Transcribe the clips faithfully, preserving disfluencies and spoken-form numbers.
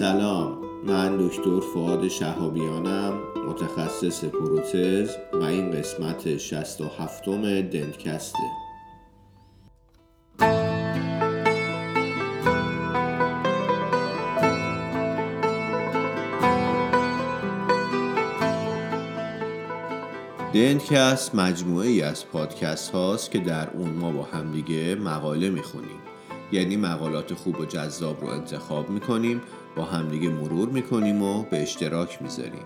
سلام، من دکتر فؤاد شهابیانم، متخصص پروتز و این قسمت شصت و هفتم دنتکسته. دنتکست مجموعه ای از پادکست هاست که در اون ما با همدیگه مقاله میخونیم، یعنی مقالات خوب و جذاب رو انتخاب میکنیم، با همدیگه مرور میکنیم و به اشتراک میذاریم.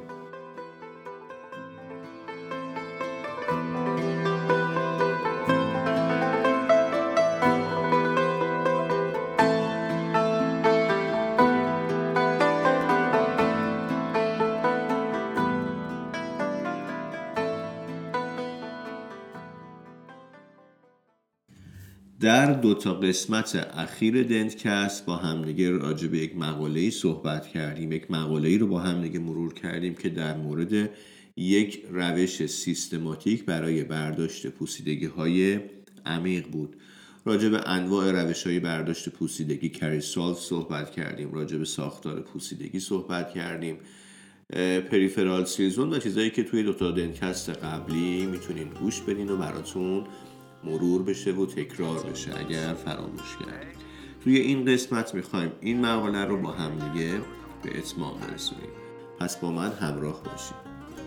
در دو تا قسمت اخیر دنتکست با همدیگه راجع به یک مقاله‌ای صحبت کردیم، یک مقاله‌ای رو با همدیگه مرور کردیم که در مورد یک روش سیستماتیک برای برداشت پوسیدگی‌های عمیق بود. راجع به انواع روش‌های برداشت پوسیدگی کریسالف صحبت کردیم، راجع به ساختار پوسیدگی صحبت کردیم، پریفرال سیلزون و چیزایی که توی دو تا دنتکست قبلی میتونین گوش بدین و براتون مرور بشه و تکرار بشه اگر فراموش کردید. توی این قسمت میخوایم این مقاله رو با هم دیگه به اتمام برسونیم. پس با من همراه باشید.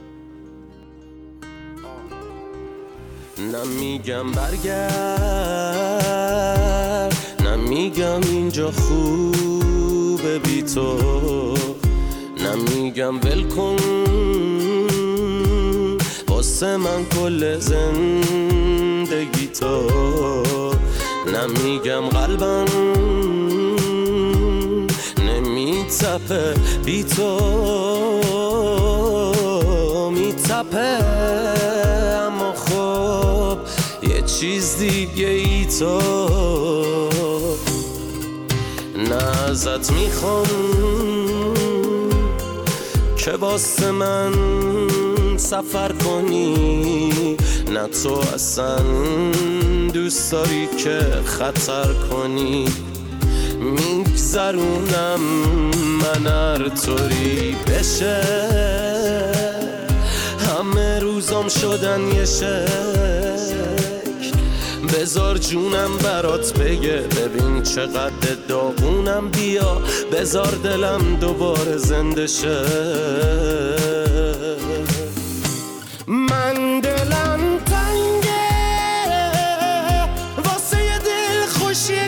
نمیگم برگرد، نمیگم اینجا خوبه بی تو، نمیگم ول کن واسه من کل زندگی تو، نمیگم قلبم نمیتپه بی تو، میتپه اما خب یه چیز دیگه ای تو. نه ازت میخوام که واسه من سفر کنی، نه تو اصلا دوست داری که خطر کنی، میگذرونم من هر طوری بشه، همه روزام شدن یه شکل، بذار جونم برات بگه ببین چقدر داغونم، بیا بذار دلم دوباره زنده شه. من دلم تنگه واسه یه دل خوشی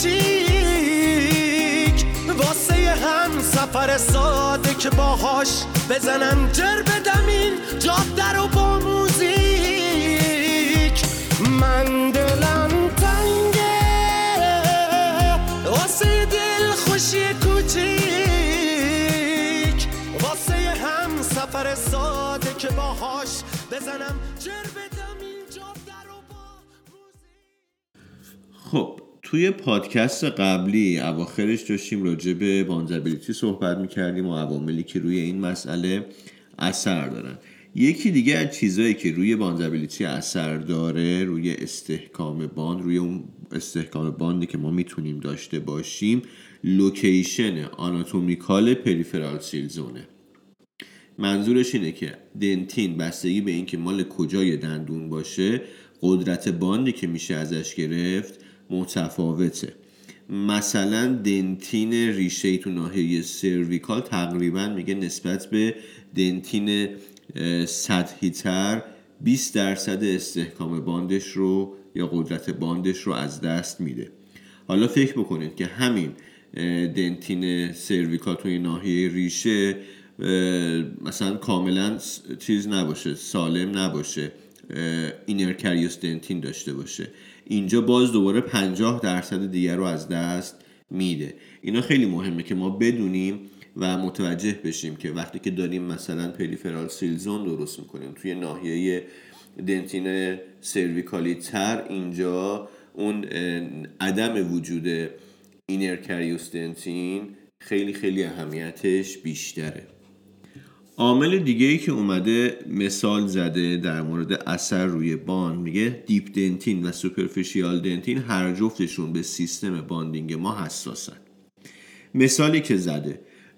کوچیک، واسه یه هم سفر ساده که باهاش بزنم جر بدم این جاده رو با موزیک. من دلم تنگه واسه یه دل خوشی کوچیک، واسه یه هم سفر ساده که باهاش بزنم جر بدم این جاده رو با موزیک. خب توی پادکست قبلی اواخرش داشتیم راجع به وانزابیلیتی صحبت میکردیم و عواملی که روی این مسئله اثر دارن. یکی دیگه از چیزایی که روی وانزابیلیتی اثر داره، روی استحکام باند، روی اون استحکام باندی که ما میتونیم داشته باشیم، لوکیشن آناتومیکال پریفرال سیلزونه. منظورش اینه که دنتین بستگی به این که مال کجای دندون باشه، قدرت باندی که میشه ازش گرفت متفاوته. مثلا دنتین ریشه‌ای تو ناحیه سرویکال تقریبا میگه نسبت به دنتین سطحی تر بیست درصد استحکام باندش رو یا قدرت باندش رو از دست میده. حالا فکر بکنید که همین دنتین سرویکال توی ناحیه ریشه مثلا کاملا چیز نباشه، سالم نباشه، اینر کریوس دنتین داشته باشه، اینجا باز دوباره پنجاه درصد دیگر رو از دست میده. اینا خیلی مهمه که ما بدونیم و متوجه بشیم که وقتی که داریم مثلا پریفرال سیلزون درست میکنیم توی ناحیه دنتین سرویکالی تر، اینجا اون عدم وجود اینر کریوس دنتین خیلی خیلی اهمیتش بیشتره. عامل دیگه ای که اومده مثال زده در مورد اثر روی باند، میگه دیپ دنتین و سوپرفیشیال دنتین هر جفتشون به سیستم باندینگ ما حساسن. مثالی که زده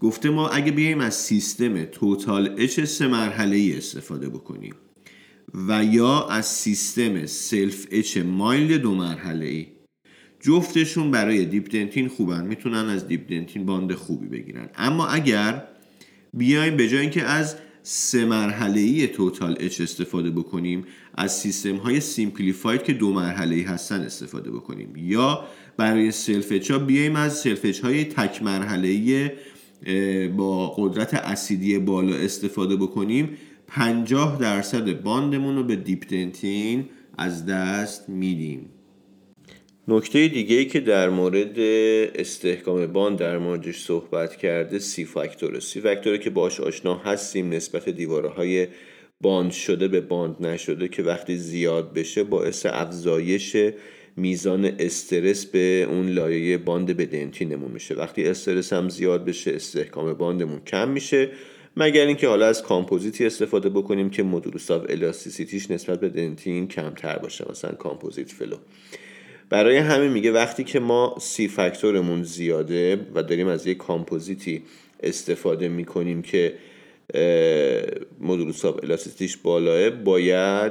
گفته ما اگه بیایم از سیستم توتال اچ سه مرحله‌ای استفاده بکنیم و یا از سیستم سلف اچ مایلد دو مرحله‌ای، جفتشون برای دیپ دنتین خوبن، میتونن از دیپ دنتین باند خوبی بگیرن. اما اگر بیایم به جای اینکه از سه مرحله‌ای توتال اچ استفاده بکنیم، از سیستم های سیمپلیفاید که دو مرحله‌ای هستن استفاده بکنیم، یا برای سلف اچ ها بیایم از سلف اچ های تک مرحله‌ای با قدرت اسیدی بالا استفاده بکنیم، پنجاه درصد باندمون رو به دیپ دنتین از دست میدیم. نکته دیگه‌ای که در مورد استحکام باند در موردش صحبت کرده سی فاکتوره. سی فاکتوره که باش آشنا هستیم نسبت دیوارهای باند شده به باند نشده که وقتی زیاد بشه باعث افزایش میزان استرس به اون لایه باند به دنتینمون میشه. وقتی استرس هم زیاد بشه استحکام باندمون کم میشه، مگر اینکه حالا از کامپوزیتی استفاده بکنیم که مدولوس آف الاستیسیتیش نسبت به دنتین کمتر باشه، مثلا کامپوزیت فلو. برای همین میگه وقتی که ما سی فاکتورمون زیاده و داریم از یک کامپوزیتی استفاده میکنیم که مدولوس آف الاستیسیتیش بالاه، باید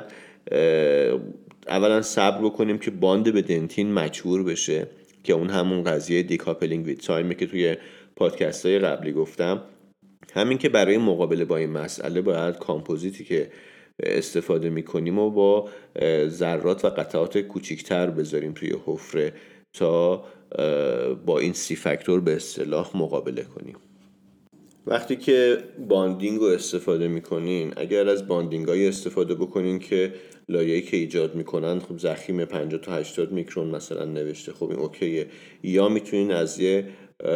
اولا صبر بکنیم که باند به دنتین مچور بشه که اون همون قضیه دیکاپلینگ ویت تایمه که توی پادکست های قبلی گفتم. همین که برای مقابله با این مسئله باید کامپوزیتی که استفاده میکنیم و با ذرات و قطعات کوچیکتر بذاریم توی حفره تا با این سی فاکتور به اصطلاح مقابله کنیم. وقتی که باندینگ رو استفاده میکنین، اگر از باندینگ های استفاده بکنین که لایه‌ای که ایجاد میکنن خب ضخیم پنجاه تا هشتاد میکرون مثلا نوشته، خب این اوکیه. یا میتونین از یه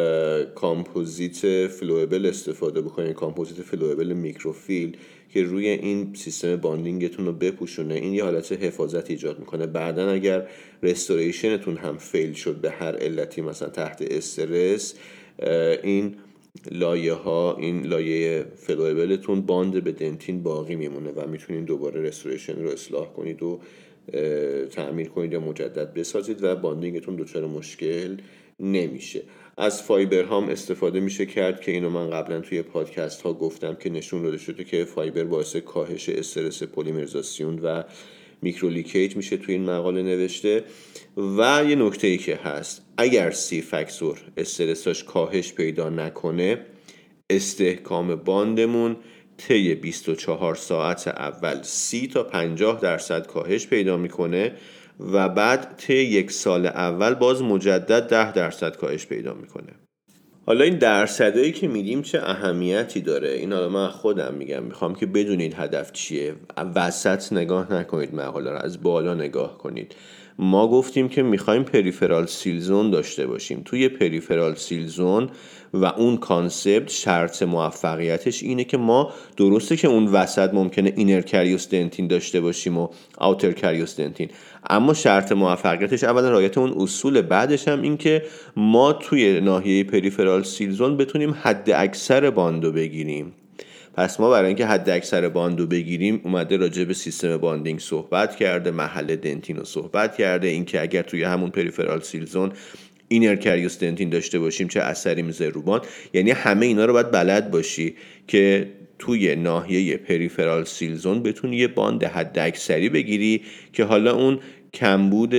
کامپوزیت فلوئبل استفاده بکنین، کامپوزیت فلوئبل میکروفیل که روی این سیستم باندینگتون رو بپوشونه. این یه حالت حفاظت ایجاد میکنه. بعدن اگر رستوریشنتون هم فیل شد به هر علتی، مثلا تحت استرس، این لایه ها، این لایه فلوئبلتون باند به دنتین باقی میمونه و میتونین دوباره رستوریشن رو اصلاح کنید و تعمیر کنید یا مجدد بسازید و باندینگتون دچار مشکل نمیشه. از فایبر هم استفاده میشه کرد که اینو من قبلا توی پادکست ها گفتم که نشون داده شده که فایبر باعث کاهش استرس پلیمریزاسیون و میکرولیکیج میشه توی این مقاله نوشته. و یه نکته ای که هست، اگر سی فاکتور استرساش کاهش پیدا نکنه، استحکام باندمون طی بیست و چهار ساعت اول سی تا پنجاه درصد کاهش پیدا میکنه و بعد طی یک سال اول باز مجدد ده درصد کاهش پیدا میکنه. حالا این درصدایی که میدیم چه اهمیتی داره؟ این حالا من خودم میگم، میخوام که بدونید هدف چیه. وسط نگاه نکنید مقاله رو، از بالا نگاه کنید. ما گفتیم که میخوایم پریفرال سیل زون داشته باشیم. توی پریفرال سیل زون و اون کانسپت شرط موفقیتش اینه که ما درسته که اون وسط ممکنه اینر کریوس دنتین داشته باشیم و آوتر کریوس دنتین، اما شرط موفقیتش اولا رعایت اون اصول، بعدش هم این که ما توی ناحیه پریفرال سیل زون بتونیم حد اکثر باندو بگیریم. پس ما برای اینکه حد اکثر باندو بگیریم اومده راجع به سیستم باندینگ صحبت کرده، محل دنتین رو صحبت کرده، اینکه اگر توی همون پریفرال سیل زون اینر کریوس دنتین داشته باشیم چه اثری میذاره رو باند. یعنی همه اینا رو باید بلد باشی که توی ناحیه پریفرال سیل زون بتونی یه باند حد اکثری بگیری که حالا اون کمبود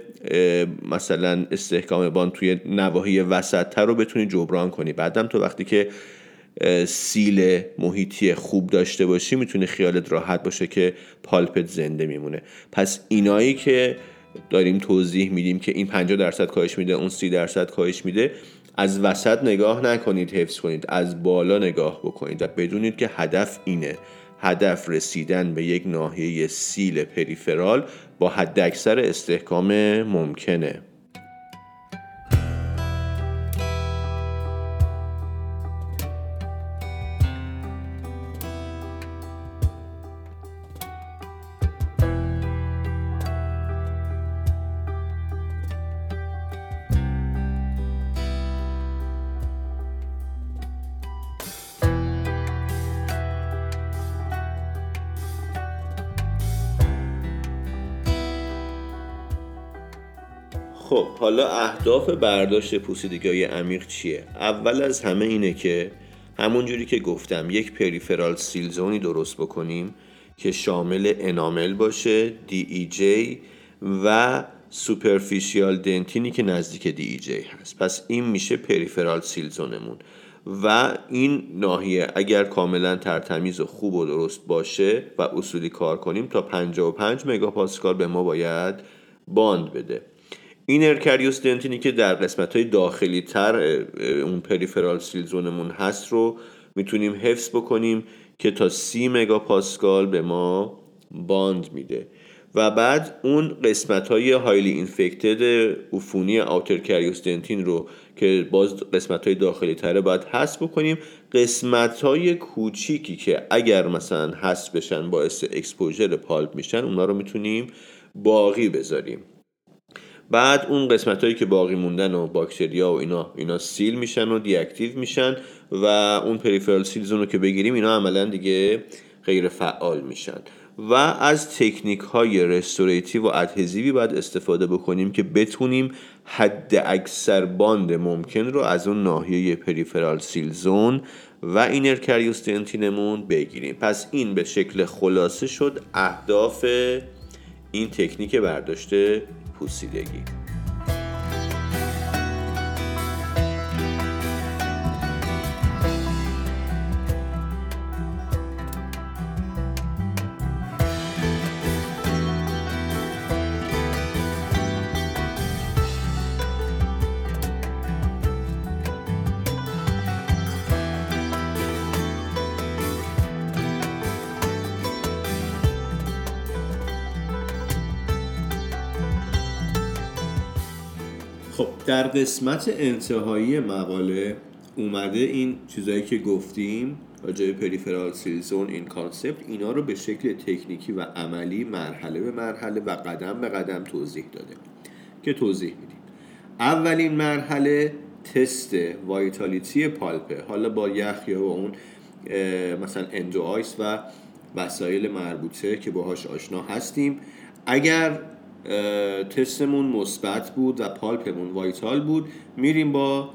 مثلا استحکام باند توی نواحی وسط تر رو بتونی جبران کنی. بعدم تو وقتی که سیل محیطی خوب داشته باشی میتونی خیالت راحت باشه که پالپت زنده میمونه. پس اینایی که داریم توضیح میدیم که این پنجاه درصد کاهش میده، اون سی درصد کاهش میده، از وسط نگاه نکنید حفظ کنید، از بالا نگاه بکنید و بدونید که هدف اینه. هدف رسیدن به یک ناحیه سیل پریفرال با حد اکثر استحکام ممکنه. خب حالا اهداف برداشت پوسیدگی عمیق چیه؟ اول از همه اینه که همونجوری که گفتم یک پریفرال سیل زونی درست بکنیم که شامل انامل باشه، دی ای جی و سوپرفیشیال دنتینی که نزدیک دی ای جی هست. پس این میشه پریفرال سیل زونمون و این ناحیه اگر کاملا ترتمیز و خوب و درست باشه و اصولی کار کنیم تا پنجاه و پنج مگاپاسکال به ما باید باند بده. این ارکریوس دنتینی که در قسمت‌های داخلی تر اون پریفرال سیل زونمون هست رو میتونیم حفظ بکنیم که تا سی مگاپاسکال به ما باند میده و بعد اون قسمت‌های هایلی اینفکتد عفونی آوتر کریوس دنتین رو که باز قسمت‌های داخلی تره باید حذف بکنیم. قسمت‌های کوچیکی که اگر مثلا حذف بشن باعث اکسپوژر پالپ میشن اونا رو میتونیم باقی بذاریم. بعد اون قسمت‌هایی که باقی موندن و باکتریا و اینا اینا سیل میشن و دی اکتیو میشن و اون پریفرال سیل زون رو که بگیریم اینا عملاً دیگه غیر فعال میشن و از تکنیک های رستوریتیو و ادهزیوی باید استفاده بکنیم که بتونیم حد اکثر باند ممکن رو از اون ناحیه پریفرال سیل زون و اینر کریوس دنتینمون بگیریم. پس این به شکل خلاصه شد اهداف این تکنیک برداشت پوسیدگی. خب در قسمت انتهایی مقاله اومده این چیزایی که گفتیم راجع به پریفرال سیل زون، این کانسپت، اینا رو به شکل تکنیکی و عملی مرحله به مرحله و قدم به قدم توضیح داده که توضیح میدیم. اولین مرحله تست وایتالیتی پالپه، حالا با یخ یا با اون مثلا اندو آیس و وسایل مربوطه که باهاش آشنا هستیم. اگر تستمون مثبت بود و پالپمون وایتال بود میریم با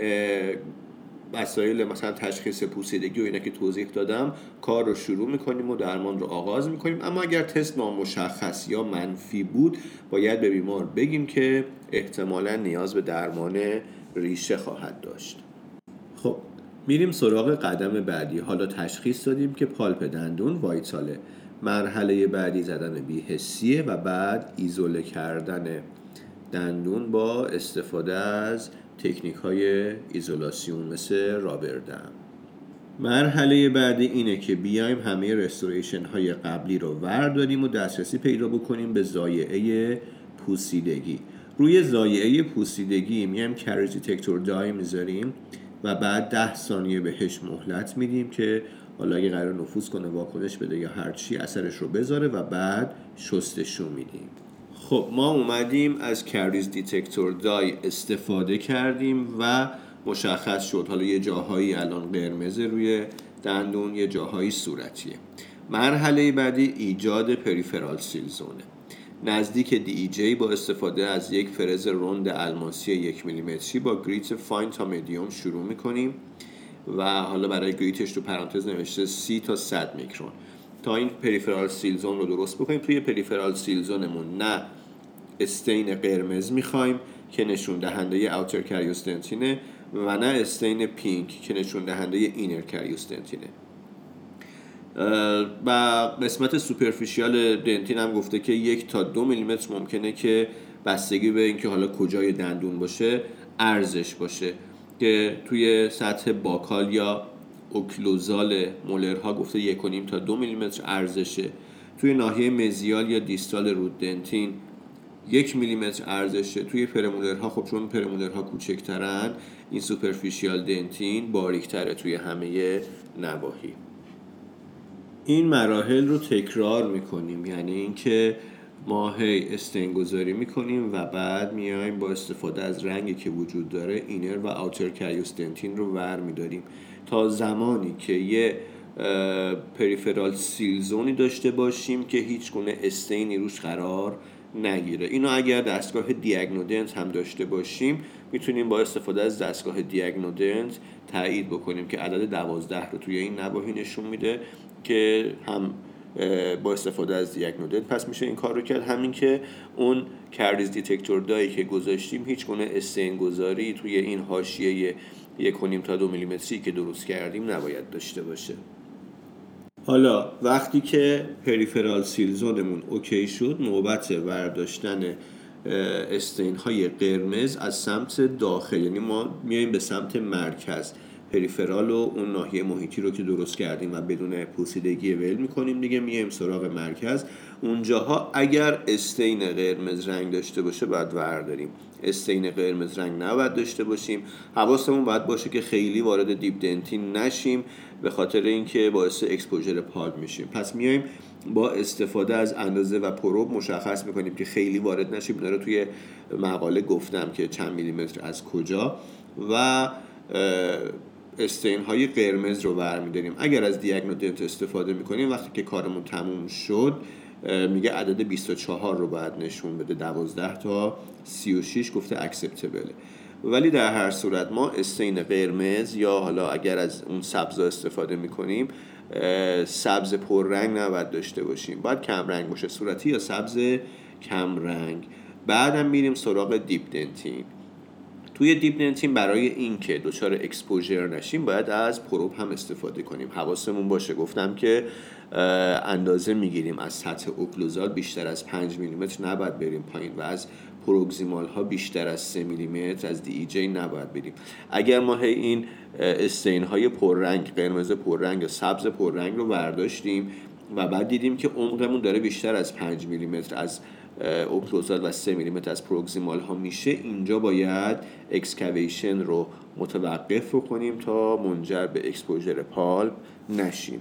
وسایل مثلا تشخیص پوسیدگی و اینا که توضیح دادم کار رو شروع میکنیم و درمان رو آغاز میکنیم. اما اگر تست نامشخص یا منفی بود باید به بیمار بگیم که احتمالاً نیاز به درمان ریشه خواهد داشت. خب میریم سراغ قدم بعدی. حالا تشخیص دادیم که پالپ دندون وایتاله. مرحله بعدی زدن بی‌حسیه و بعد ایزوله کردن دندون با استفاده از تکنیک های ایزولاسیون مثل رابردم. مرحله بعدی اینه که بیایم همه رستوریشن های قبلی رو ورداریم و دسترسی پیدا بکنیم به ضایعه پوسیدگی. روی ضایعه پوسیدگی میایم کریز دیتکتور دای میذاریم و بعد ده ثانیه بهش مهلت میدیم که حالا اگه قرار نفوذ کنه واکنش بده یا هر چی اثرش رو بذاره و بعد شستشو میدیم. خب ما اومدیم از کریز دیتکتور دای استفاده کردیم و مشخص شد حالا یه جاهایی الان قرمز روی دندون، یه جاهایی صورتیه. مرحله بعدی ایجاد پریفرال سیل زونه. نزدیک دی ای جی با استفاده از یک فرز روند الماسی یک میلیمتری با گریت فاین تا مدیوم شروع میکنیم و حالا برای گریتش تو پرانتز نوشته سی تا صد میکرون تا این پریفرال سیل زون رو درست بکنیم. توی پریفرال سیل زونمون نه استین قرمز میخوایم که نشون دهنده اوتر کریوس دنتینه و نه استین پینک که نشون دهنده اینر کریوس دنتینه. و قسمت سوپرفیشیال دنتین هم گفته که یک تا دو میلیمتر ممکنه که بستگی به اینکه حالا کجای دندون باشه ارزش باشه که توی سطح باکال یا اوکلوزال مولرها گفته یک و نیم تا دو میلیمتر ارزشه. توی ناحیه مزیال یا دیستال رود دنتین یک میلیمتر ارزشه. توی پرمولرها خب چون پرمولرها کوچکترن این سوپرفیشیال دنتین باریکتره توی همه نواحی. این مراحل رو تکرار میکنیم، یعنی اینکه ما هی استین گذاری میکنیم و بعد میایم با استفاده از رنگی که وجود داره اینر و اوتر کریوس دنتین رو ور میداریم تا زمانی که یه پریفرال سیل زونی داشته باشیم که هیچ گونه استینی روش قرار نگیره. اینو اگر دستگاه دیاگنودنت هم داشته باشیم میتونیم با استفاده از دستگاه دیاگنودنت تایید بکنیم که عدد دوازده رو توی این نواحی نشون میده که هم با استفاده از دیاگنودنت پس میشه این کار رو کرد، همین که اون کریز دیتکتور دایی که گذاشتیم هیچ گونه استین گذاری توی این حاشیه یک و نیم تا دو میلیمتری که درست کردیم نباید داشته باشه. حالا وقتی که پریفرال سیل زونمون اوکی شد، نوبت برداشتن استین های قرمز از سمت داخل، یعنی ما میایم به سمت مرکز پریفرال و اون ناحیه محیطی رو که درست کردیم و بدون پوسیدگی ول میکنیم دیگه، میایم سراغ مرکز. اونجاها اگر استین قرمز رنگ داشته باشه باید ورداریم، استین قرمز رنگ نباید داشته باشیم. حواسمون باید باشه که خیلی وارد دیپ دنتین نشیم به خاطر اینکه باعث اکسپوژر پالپ میشیم. پس میایم با استفاده از اندازه و پروب مشخص میکنیم که خیلی وارد نشیم. اینا رو توی مقاله گفتم که چند میلیمتر از کجا و استین های قرمز رو برمی‌داریم. اگر از دیاگنودنت استفاده میکنیم وقتی که کارمون تموم شد میگه عدد بیست و چهار رو باید نشون بده، دوازده تا سی و شش گفته اکسپتبله. ولی در هر صورت ما استین قرمز یا حالا اگر از اون سبز استفاده میکنیم سبز پررنگ نباید داشته باشیم، باید کم رنگ باشه، صورتی یا سبز کم رنگ. بعدم میریم سراغ دیپ دنتین. توی دیپ دنتین برای این که دچار اکسپوژر نشیم باید از پروب هم استفاده کنیم. حواسمون باشه گفتم که اندازه میگیریم از سطح اوکلوزال بیشتر از پنج میلیمتر نباید بریم پایین و از پروگزیمال ها بیشتر از سه میلیمتر از دی ای جی نباید بریم. اگر ما این استین های پررنگ، قرمز پررنگ یا سبز پررنگ رو برداشتیم و بعد دیدیم که عمقمون داره بیشتر از پنج میلیمتر از اوکلوزال و سه میلیمتر از پروگزیمال ها میشه، اینجا باید اکسکاویشن رو متوقف کنیم تا منجر به اکسپوژر پالپ نشیم.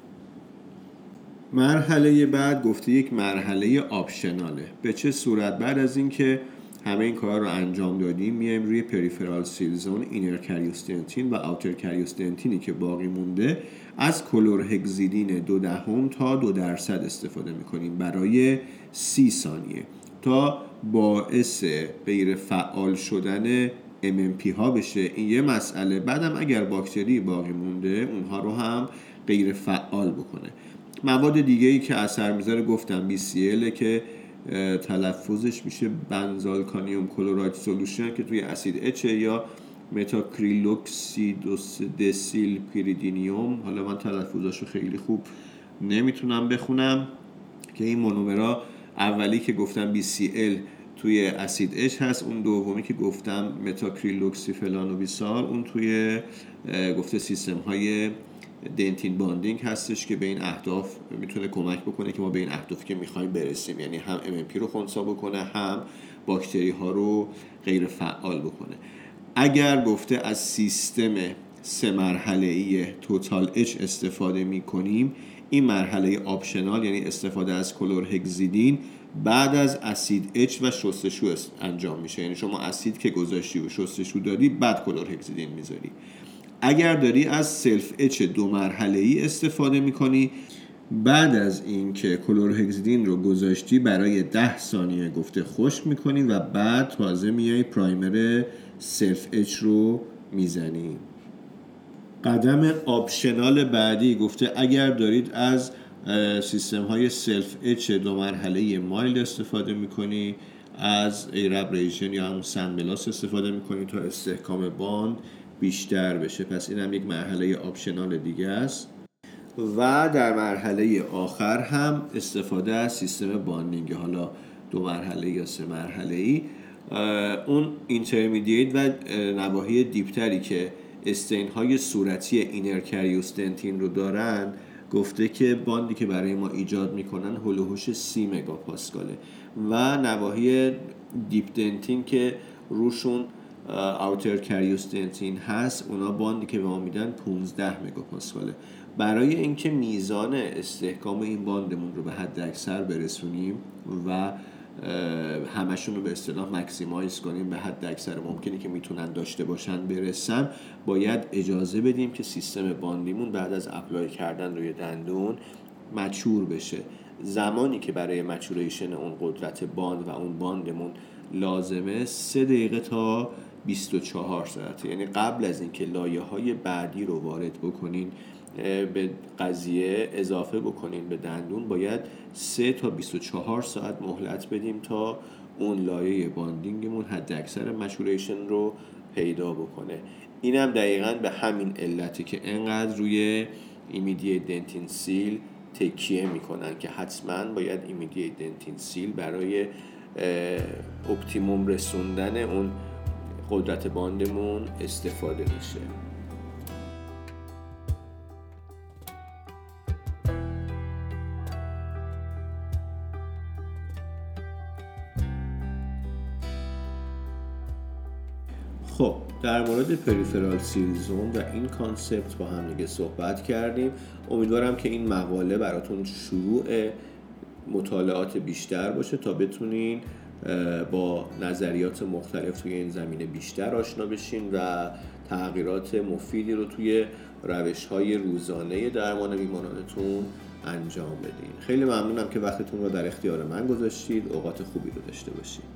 مرحله بعد گفته یک مرحله آپشناله. به چه صورت؟ بعد از اینکه همه این کار رو انجام دادیم میایم روی پریفرال سیل زون، اینر کریوستنتین و آوتر کریوستنتینی که باقی مونده از کلورهگزیدین دو دهم تا دو درصد استفاده میکنیم برای سی ثانیه تا باعث غیر فعال شدن ام ام پی ها بشه. این یه مسئله. بعدم اگر باکتری باقی مونده اونها رو هم غیر فعال بکنه. مواد دیگه ای که اثر میذاره گفتم بی سی ال که تلفظش میشه بنزالکانیوم کلراید سولوشن که توی اسید اچ یا متاکریلوکسیدوسیل پیریدینیوم. حالا من تلفظاشو خیلی خوب نمیتونم بخونم که این مونومرا اولی که گفتم بی سی ال توی اسید اچ هست، اون دومی که گفتم متاکریلوکسی فلانوبیسال اون توی گفته سیستم های دنتین باندینگ هستش که به این اهداف میتونه کمک بکنه که ما به این اهدافی که میخوایم برسیم، یعنی هم ام ام پی رو خنثی بکنه هم باکتری ها رو غیر فعال بکنه. اگر گفته از سیستم سه مرحله‌ای توتال اچ استفاده میکنیم، این مرحله آپشنال یعنی استفاده از کلورهگزیدین بعد از اسید اچ و شستشو انجام میشه. یعنی شما اسید که گذاشتی و شستشو دادی بعد کلورهگزیدین میذاری. اگر داری از سلف اچ دو مرحله‌ای استفاده میکنی، بعد از این که کلورهگزیدین رو گذاشتی برای ده ثانیه گفته خشک میکنی و بعد تازه میای پرایمر سلف اچ رو میزنی. قدم آپشنال بعدی گفته اگر دارید از سیستم های سلف اچ دو مرحله مایل استفاده میکنی، از ایرب ریژن یا همون سنبلاس استفاده میکنی تا استحکام باند بیشتر بشه. پس این هم یک مرحله آپشنال دیگه است. و در مرحله آخر هم استفاده از سیستم باندینگ، حالا دو مرحله یا سه مرحله ای. اون اینترمدییت و نواحی دیپتری که استین های صورتی اینر کریوستنتین رو دارن گفته که باندی که برای ما ایجاد میکنن هولوهوش سی مگاپاسکاله و نواحی دیپ دنتین که روشون آوتر کریوستنتین هست اونا باندی که به ما میدن پانزده مگاپاسکاله. برای اینکه میزان استحکام این باندمون رو به حد اکثر برسونیم و همشون رو به اصطلاح مکسیمایز کنیم به حد اکثر ممکنی که میتونن داشته باشن برسن، باید اجازه بدیم که سیستم باندیمون بعد از اپلای کردن روی دندون مچور بشه. زمانی که برای مچوریشن اون قدرت باند و اون باندمون لازمه سه دقیقه تا بیست و چهار ساعته. یعنی قبل از اینکه لایه‌های بعدی رو وارد بکنین، به قضیه اضافه بکنین به دندون، باید سه تا بیست و چهار ساعت مهلت بدیم تا اون لایه باندینگمون حد اکثر مچوریشن رو پیدا بکنه. اینم دقیقاً به همین علته که انقدر روی ایمیدیت دنتین سیل تکیه میکنن که حتما باید ایمیدیت دنتین سیل برای اپتیموم رسوندن اون قدرت باندمون استفاده میشه. خب در مورد پریفرال سیل زون و این کانسپت با هم دیگه صحبت کردیم. امیدوارم که این مقاله براتون شروع مطالعات بیشتر باشه تا بتونین با نظریات مختلف توی این زمینه بیشتر آشنا بشین و تغییرات مفیدی رو توی روش‌های روزانه درمان بیمارانتون انجام بدین. خیلی ممنونم که وقتتون رو در اختیار من گذاشتید. اوقات خوبی رو داشته باشید.